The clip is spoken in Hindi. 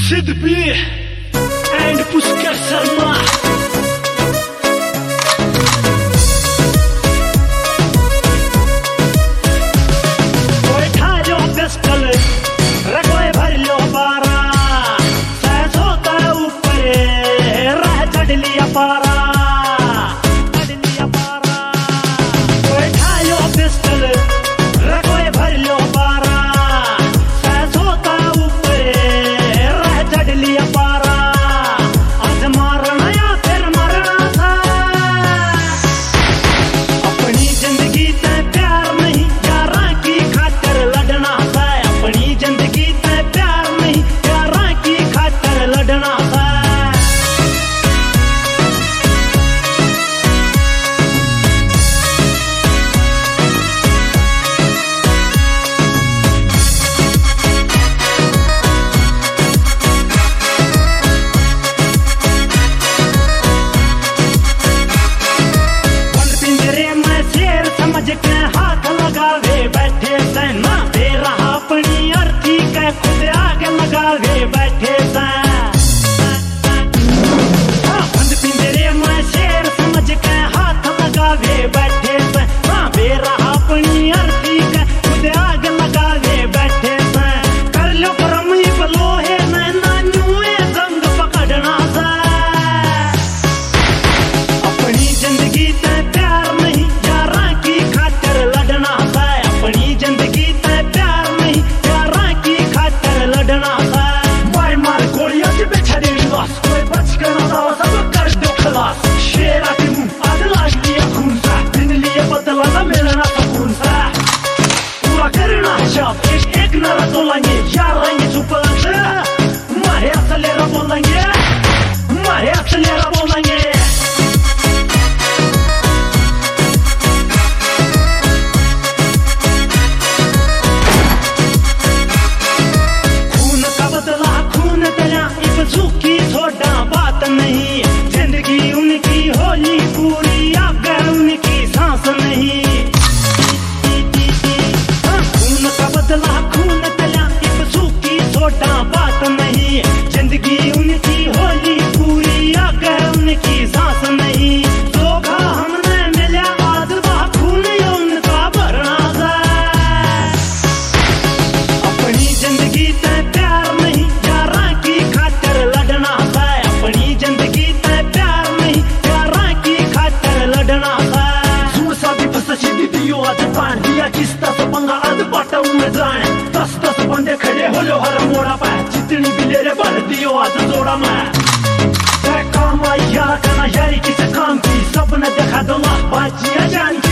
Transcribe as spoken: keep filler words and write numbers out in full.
Sid B and Pushkar Sharma. कोई ठायो पिस्टल रखोए भर लो बारा सहज होता ऊपर रह चढ़ लिया पारा चढ़ लिया पारा कोई ठायो पिस्टल रखोए भर लो बारा सहज होता ऊपर रह चढ़ लिया पारा आज मारना या फिर मरना था अपनी जिंदगी ते प्यार नहीं यारा की खातिर लड़ना था अपनी जिंदगी ते प्यार नहीं यारा की खातिर लड़ना था समझ के हाथ लगावे बैठे सैन ना दे रहा अपनी अर्थी के खुद आगे लगावे बैठे बंद पिंजरे में शेर समझ के हाथ लगावे बैठे सैन ना दे रहा अपनी अर्थी के खुद आगे लगावे बैठे सैन कर लो करम ही बलोहे नैना नुए जंग पकड़ना सा अपनी जिंदगी ते प्यार नहीं यारा की खातिर लड़ना था अपनी जिंदगी ते प्यार नहीं यारा की खातिर लड़ना था मार मार गोलियां से बिछा देनी बस कोई बच कर ना रहा सब कर दो खलास शेरा के मुंह आज लाश लिया खून सा दिन लिए बदला ना मिलना था खून सा पूरा करना है जब एक एक नारा तोलेंगे यार रहेंगे चुप से मारे असलेरा बोलेंगे मारे असलेरा बोलेंगे झुकी थोड़ा बात नहीं जिंदगी उनकी होली पूरी आगे उनकी सांस नहीं खून का बदला खून तला एक झुकी थोड़ा बात नहीं जिंदगी उनकी होली पूरी आगे उनकी सांस नहीं धोखा हमने मिला आज वह खून उनका भरना था अपनी जिंदगी ते प्यार नहीं यारा की खातिर लड़ना था अपनी जिंदगी ते प्यार नहीं यारा की खातिर लड़ना था सुर सा भी फंसी दी दियो आज पान दिया किस्ता से पंगा आज बाटा में जाए दस दस बंदे खड़े हो लो हर मोड़ा पे जितनी भी ले रे भर दियो आज जोड़ा में काम आई यार करना यारी किसे काम की सबने देखा दो लाख बाजियां जान